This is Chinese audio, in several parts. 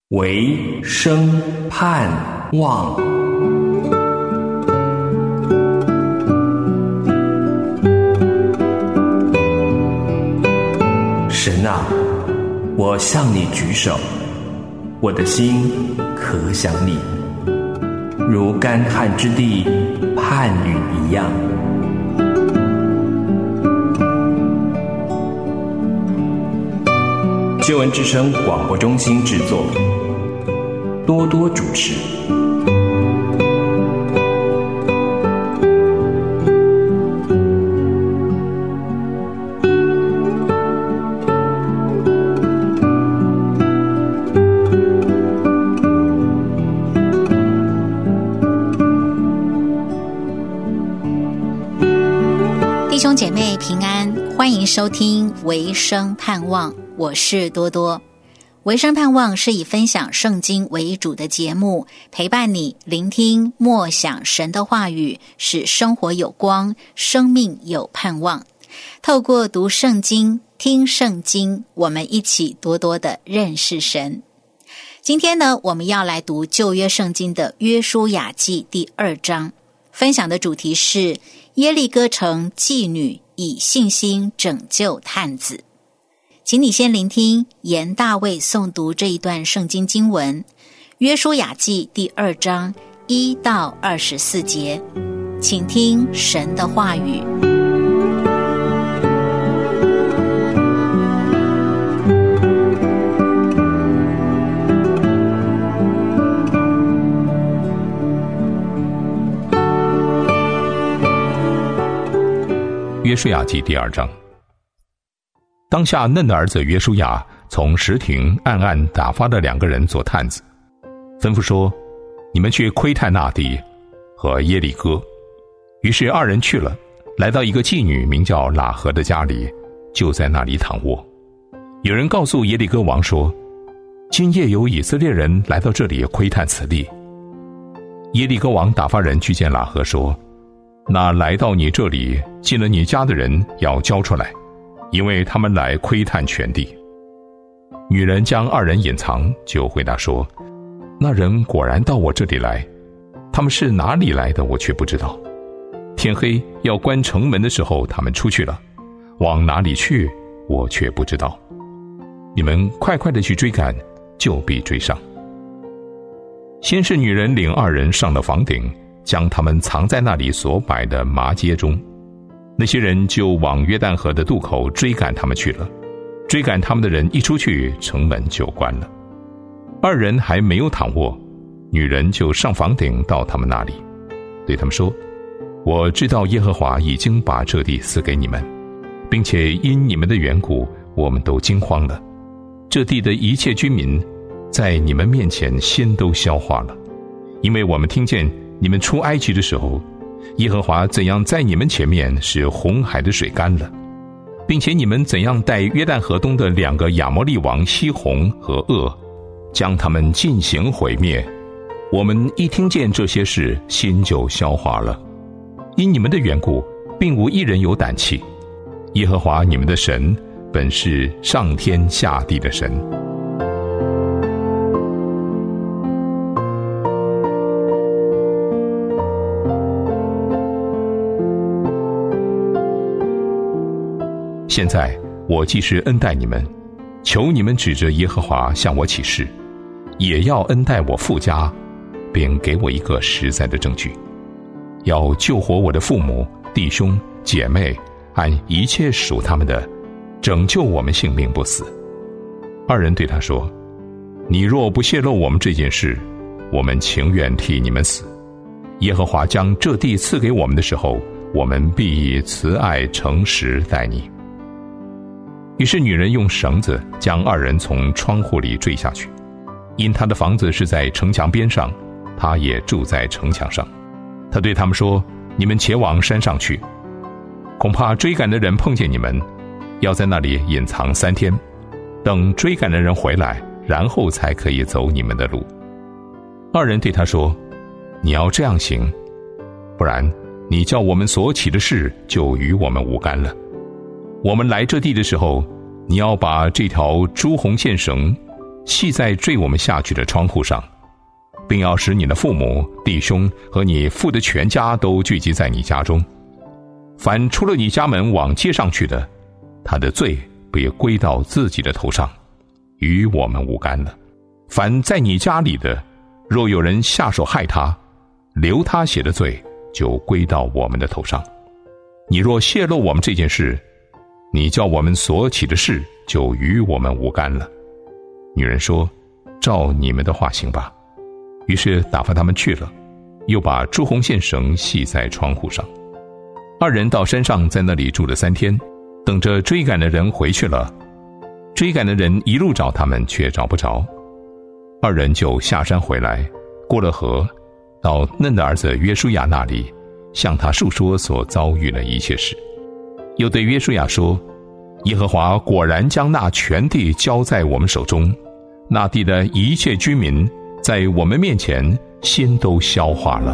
唯生盼望。神啊，我向你举手，我的心可想你，如干旱之地盼雨一样。救恩之声广播中心制作，多多主持。 弟兄姐妹平安，欢迎收听唯生盼望，我是多多。唯生盼望是以分享圣经为主的节目，陪伴你聆听默想神的话语，使生活有光，生命有盼望。透过读圣经、听圣经，我们一起多多的认识神。今天呢，我们要来读旧约圣经的约书亚记第2章，分享的主题是耶利哥城妓女以信心拯救探子。请你先聆听严大卫诵读这一段圣经经文，约书亚记第2章1到24节，请听神的话语。 约书亚记第2章。当下嫩的儿子约书亚从什亭暗暗打发了2个人做探子，吩咐说：你们去窥探那地和耶利哥。于是2人去了，来到一个妓女名叫喇合的家里，就在那里躺卧。有人告诉耶利哥王说：今夜有以色列人来到这里窥探此地。耶利哥王打发人去见喇合说：那来到你这里进了你家的人要交出来，因为他们来窥探全地。女人将2人隐藏，就回答说：那人果然到我这里来，他们是哪里来的我却不知道。天黑要关城门的时候，他们出去了，往哪里去我却不知道。你们快快地去追赶，就必追上。先是女人领2人上了房顶，将他们藏在那里所摆的麻秸中。那些人就往约旦河的渡口追赶他们去了。追赶他们的人一出去，城门就关了。2人还没有躺卧，女人就上房顶到他们那里，对他们说：我知道耶和华已经把这地赐给你们，并且因你们的缘故，我们都惊慌了。这地的一切居民在你们面前心都消化了，因为我们听见你们出埃及的时候，耶和华怎样在你们前面使红海的水干了，并且你们怎样带约旦河东的2个亚摩利王西宏和噩，将他们进行毁灭。我们一听见这些事，心就消化了。因你们的缘故，并无一人有胆气。耶和华你们的神本是上天下地的神。现在我既是恩待你们，求你们指着耶和华向我起誓，也要恩待我父家，并给我一个实在的证据，要救活我的父母、弟兄、姐妹，按一切属他们的，拯救我们性命不死。2人对他说：你若不泄露我们这件事，我们情愿替你们死。耶和华将这地赐给我们的时候，我们必以慈爱诚实待你。于是女人用绳子将2人从窗户里坠下去，因她的房子是在城墙边上，她也住在城墙上。她对他们说：你们且往山上去，恐怕追赶的人碰见你们，要在那里隐藏3天，等追赶的人回来，然后才可以走你们的路。2人对她说：你要这样行，不然你叫我们所起的事就与我们无干了。我们来这地的时候，你要把这条朱红线绳系在坠我们下去的窗户上，并要使你的父母、弟兄和你父的全家都聚集在你家中。凡出了你家门往街上去的，他的罪必归到自己的头上，与我们无干了。凡在你家里的，若有人下手害他，流他血的罪就归到我们的头上。你若泄露我们这件事，你叫我们所起的事就与我们无干了。女人说：照你们的话行吧。于是打发他们去了，又把朱红线绳系在窗户上。二人到山上，在那里住了3天，等着追赶的人回去了。追赶的人一路找他们，却找不着。二人就下山回来，过了河，到嫩的儿子约书亚那里，向他述说所遭遇的一切事。又对约书亚说：耶和华果然将那全地交在我们手中，那地的一切居民在我们面前先都消化了。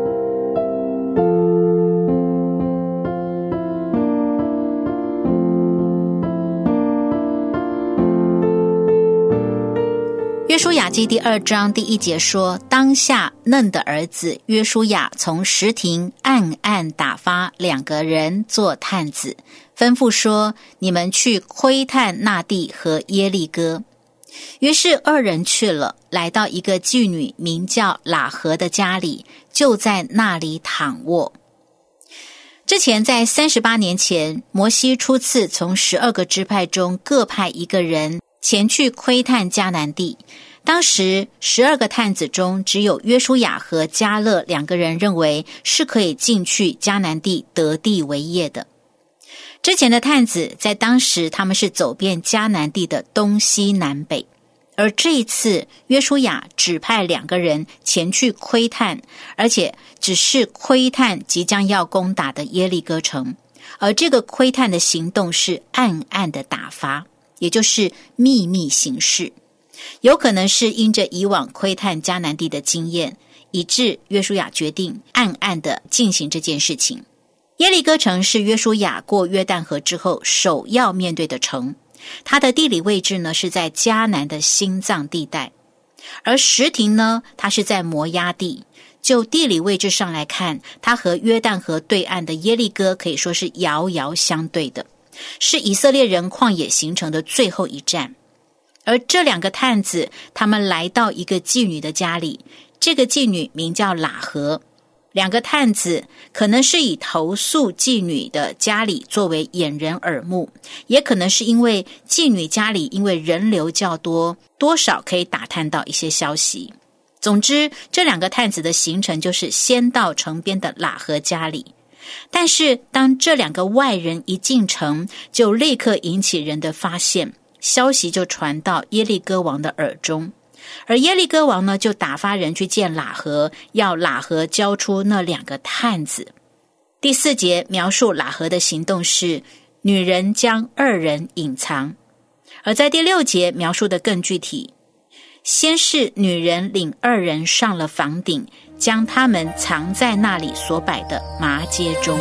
约书亚记第2章第1节说，当下嫩的儿子约书亚从什亭暗暗打发2个人做探子，吩咐说：你们去窥探那地和耶利哥。于是2人去了，来到一个妓女名叫喇合的家里，就在那里躺卧。之前在38年前，摩西初次从12个支派中各派一个人前去窥探迦南地。当时12个探子中，只有约书亚和迦勒2个人认为是可以进去迦南地得地为业的。之前的探子在当时他们是走遍迦南地的东西南北，而这一次约书亚只派2个人前去窥探，而且只是窥探即将要攻打的耶利哥城，而这个窥探的行动是暗暗的打发，也就是秘密行事。有可能是因着以往窥探迦南地的经验，以致约书亚决定暗暗的进行这件事情。耶利哥城是约书亚过约旦河之后首要面对的城，它的地理位置呢是在迦南的心脏地带，而什亭呢，它是在摩押地。就地理位置上来看，它和约旦河对岸的耶利哥可以说是遥遥相对的，是以色列人旷野行程的最后一站。而这2个探子，他们来到一个妓女的家里，这个妓女名叫喇合。2个探子可能是以投宿妓女的家里作为掩人耳目，也可能是因为妓女家里因为人流较多，多少可以打探到一些消息。总之，这2个探子的行程就是先到城边的喇合家里。但是当这2个外人一进城，就立刻引起人的发现，消息就传到耶利哥王的耳中。而耶利哥王呢，就打发人去见喇合，要喇合交出那2个探子。第4节描述喇合的行动是女人将2人隐藏，而在第6节描述的更具体，先是女人领2人上了房顶，将他们藏在那里所摆的麻秸中。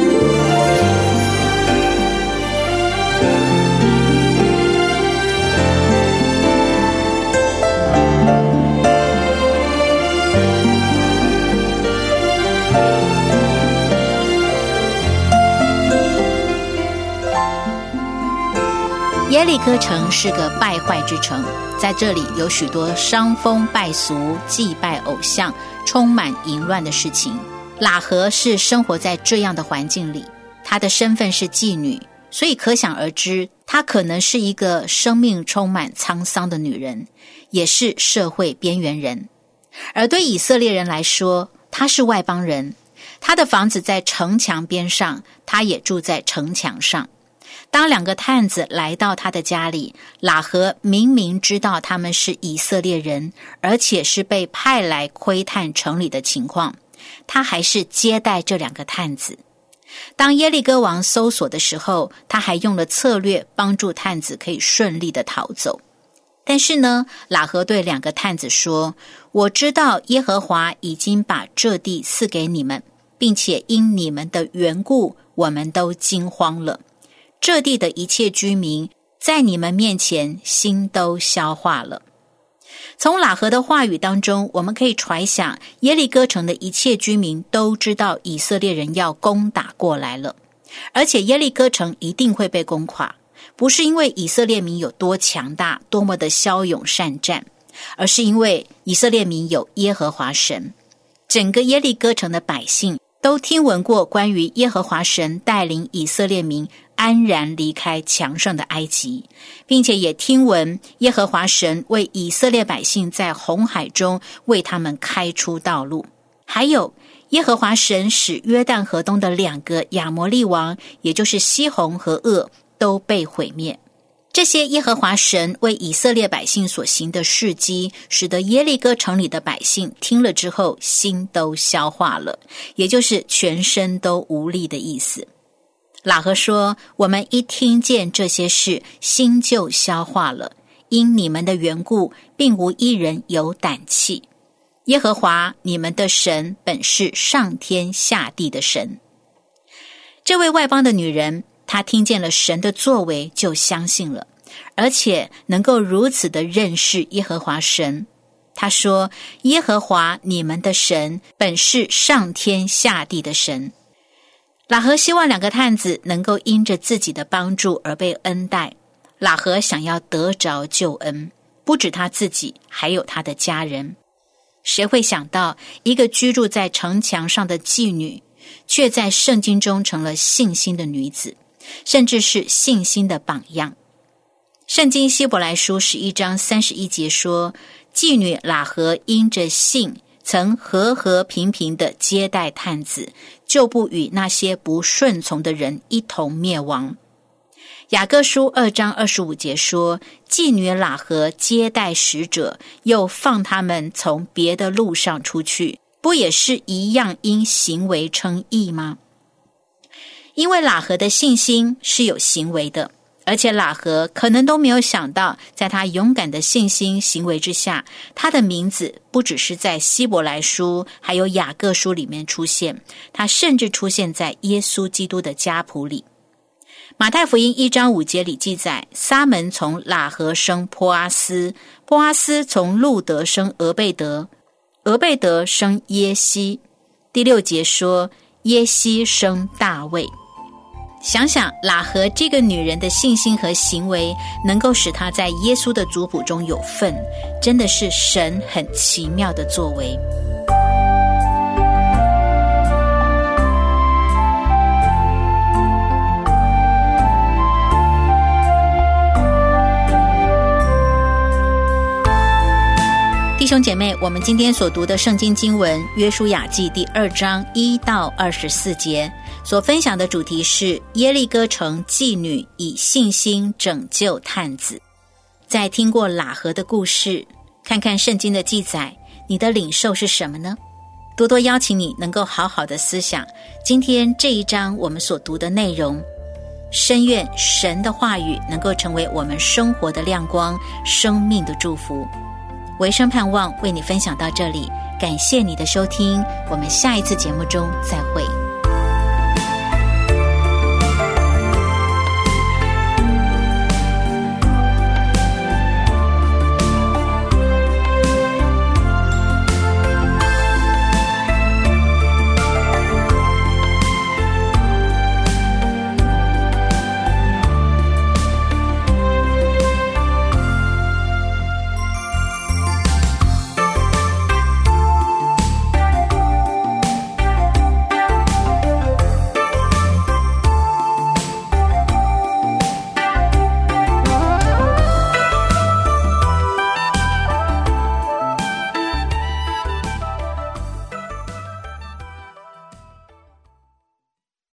耶利哥城是个败坏之城，在这里有许多伤风败俗、祭拜偶像、充满淫乱的事情。喇合是生活在这样的环境里，她的身份是妓女，所以可想而知，她可能是一个生命充满沧桑的女人，也是社会边缘人。而对以色列人来说，她是外邦人，她的房子在城墙边上，她也住在城墙上。当2个探子来到他的家里，喇合明明知道他们是以色列人，而且是被派来窥探城里的情况，他还是接待这2个探子。当耶利哥王搜索的时候，他还用了策略帮助探子可以顺利的逃走。但是呢，喇合对2个探子说：我知道耶和华已经把这地赐给你们，并且因你们的缘故，我们都惊慌了。这地的一切居民在你们面前心都消化了。 从喇合的话语当中，我们可以揣想耶利哥城的一切居民都知道以色列人要攻打过来了，而且耶利哥城一定会被攻垮，不是因为以色列民有多强大，多么的骁勇善战，而是因为以色列民有耶和华神。整个耶利哥城的百姓都听闻过关于耶和华神带领以色列民安然离开强盛的埃及，并且也听闻耶和华神为以色列百姓在红海中为他们开出道路，还有耶和华神使约旦河东的2个亚摩利王，也就是西宏和噩都被毁灭。这些耶和华神为以色列百姓所行的事迹，使得耶利哥城里的百姓听了之后心都消化了，也就是全身都无力的意思。喇合说，我们一听见这些事，心就消化了，因你们的缘故，并无一人有胆气。耶和华你们的神本是上天下地的神。这位外邦的女人，她听见了神的作为就相信了，而且能够如此的认识耶和华神。她说，耶和华你们的神本是上天下地的神。喇合希望2个探子能够因着自己的帮助而被恩待。喇合想要得着救恩，不止他自己，还有他的家人。谁会想到一个居住在城墙上的妓女，却在圣经中成了信心的女子，甚至是信心的榜样。圣经希伯来书11章31节说，妓女喇合因着信曾和和平平地接待探子，就不与那些不顺从的人一同灭亡。雅各书2章25节说，妓女喇合接待使者，又放他们从别的路上出去，不也是一样因行为称义吗？因为喇合的信心是有行为的，而且喇合可能都没有想到，在他勇敢的信心行为之下，他的名字不只是在希伯来书还有雅各书里面出现，他甚至出现在耶稣基督的家谱里。马太福音1章5节里记载，撒门从喇合生波阿斯，波阿斯从路德生俄贝德，俄贝德生耶西。第6节说，耶西生大卫。想想喇合这个女人的信心和行为，能够使她在耶稣的族谱中有份，真的是神很奇妙的作为。弟兄姐妹，我们今天所读的圣经经文约书亚记第2章1到24节，所分享的主题是耶利哥城妓女以信心拯救探子。在听过喇合的故事，看看圣经的记载，你的领受是什么呢？多多邀请你能够好好的思想今天这一章我们所读的内容，深愿神的话语能够成为我们生活的亮光，生命的祝福。维生盼望为你分享到这里，感谢你的收听，我们下一次节目中再会。